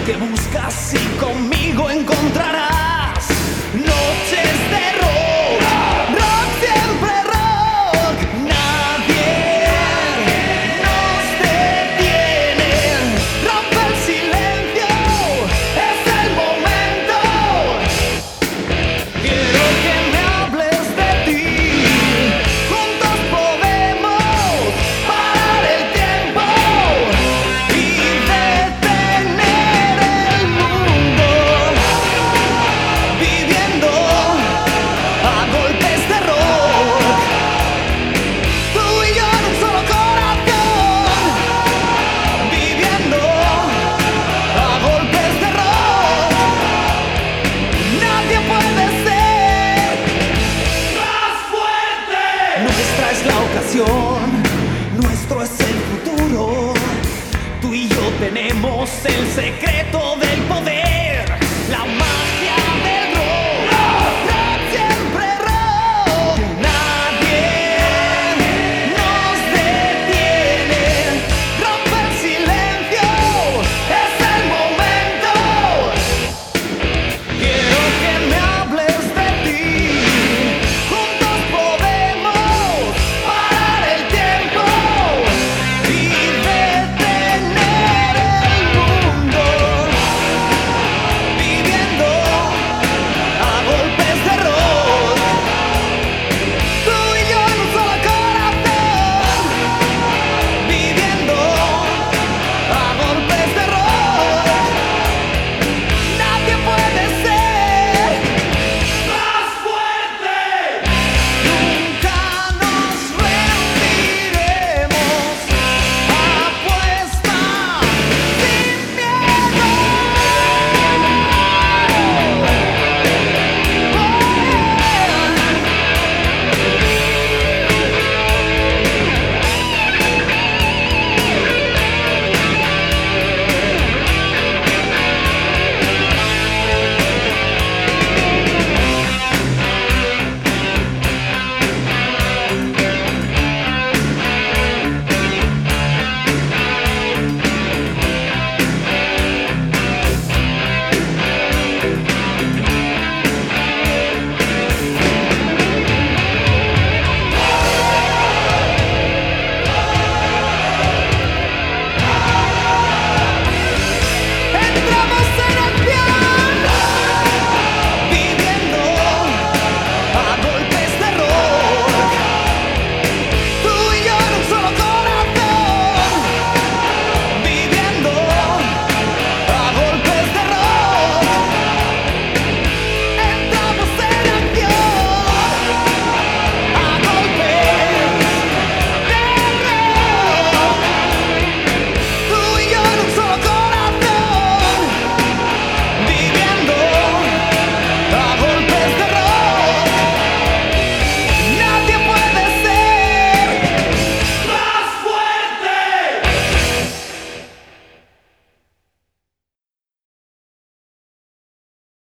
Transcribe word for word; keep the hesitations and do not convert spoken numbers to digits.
que buscas y conmigo encontrarás noches de rock, rock siempre rock. Nadie nos detiene, rompe el silencio, es el momento. Quiero que me hables de ti, juntos podemos parar el tiempo y detener el mundo, viviendo a golpes de rock. Tú y yo en un solo corazón, viviendo a golpes de rock. Nadie puede ser más fuerte. Nuestra es la ocasión, nuestro es el futuro. Tú y yo tenemos el secreto del poder.